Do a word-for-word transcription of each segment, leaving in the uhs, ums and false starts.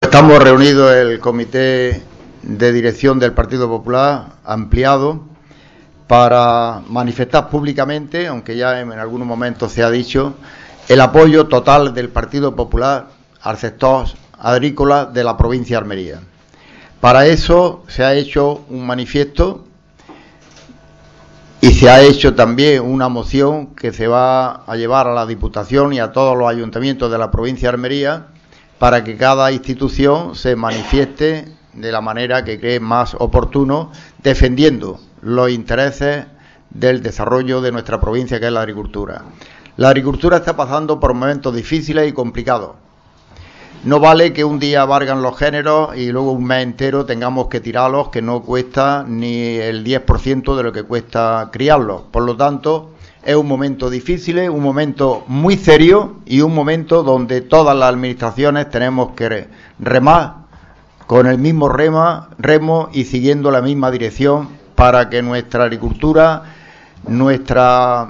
Estamos reunidos el Comité de Dirección del Partido Popular ampliado para manifestar públicamente, aunque ya en algunos momentos se ha dicho, el apoyo total del Partido Popular al sector agrícola de la provincia de Almería. Para eso se ha hecho un manifiesto y se ha hecho también una moción que se va a llevar a la Diputación y a todos los ayuntamientos de la provincia de Almería para que cada institución se manifieste de la manera que cree más oportuno, defendiendo los intereses del desarrollo de nuestra provincia, que es la agricultura. La agricultura está pasando por momentos difíciles y complicados. No vale que un día valgan los géneros y luego un mes entero tengamos que tirarlos, que no cuesta ni el diez por ciento de lo que cuesta criarlos. Por lo tanto, es un momento difícil, un momento muy serio y un momento donde todas las administraciones tenemos que remar con el mismo rema, remo y siguiendo la misma dirección para que nuestra agricultura, nuestra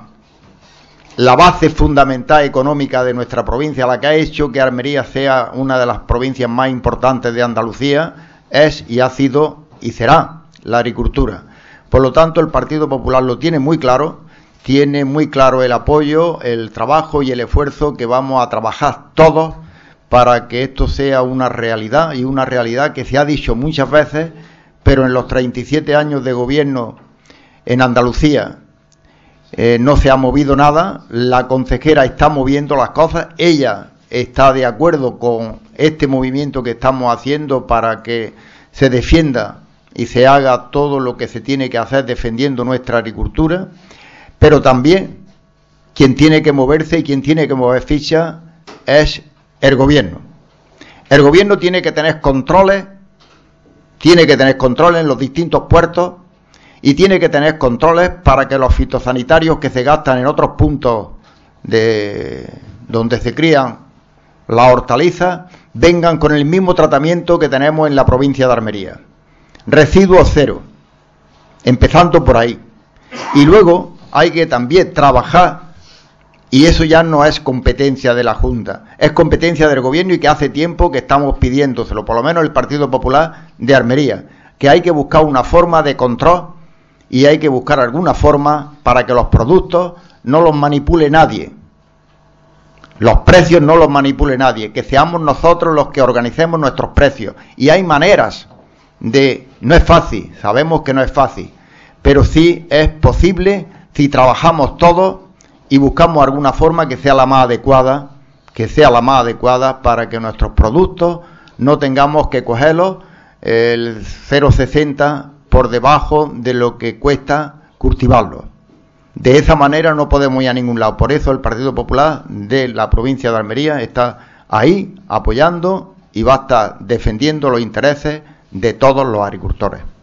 la base fundamental económica de nuestra provincia, la que ha hecho que Almería sea una de las provincias más importantes de Andalucía, es y ha sido y será la agricultura. Por lo tanto, el Partido Popular lo tiene muy claro, tiene muy claro el apoyo, el trabajo y el esfuerzo que vamos a trabajar todos para que esto sea una realidad, y una realidad que se ha dicho muchas veces, pero en los treinta y siete años de gobierno en Andalucía eh, no se ha movido nada. La consejera está moviendo las cosas, ella está de acuerdo con este movimiento que estamos haciendo para que se defienda y se haga todo lo que se tiene que hacer defendiendo nuestra agricultura, pero también quien tiene que moverse y quien tiene que mover fichas es el gobierno. El gobierno tiene que tener controles, tiene que tener controles en los distintos puertos y tiene que tener controles para que los fitosanitarios que se gastan en otros puntos de donde se crían las hortalizas vengan con el mismo tratamiento que tenemos en la provincia de Almería. Residuos cero, empezando por ahí. Y luego hay que también trabajar, y eso ya no es competencia de la Junta, es competencia del Gobierno, y que hace tiempo que estamos pidiéndoselo, por lo menos el Partido Popular de Almería, que hay que buscar una forma de control y hay que buscar alguna forma para que los productos no los manipule nadie, los precios no los manipule nadie, que seamos nosotros los que organicemos nuestros precios. Y hay maneras de... No es fácil, sabemos que no es fácil, pero sí es posible si trabajamos todos y buscamos alguna forma que sea la más adecuada, que sea la más adecuada para que nuestros productos no tengamos que cogerlos el cero coma sesenta por debajo de lo que cuesta cultivarlos. De esa manera no podemos ir a ningún lado. Por eso el Partido Popular de la provincia de Almería está ahí apoyando y va a estar defendiendo los intereses de todos los agricultores.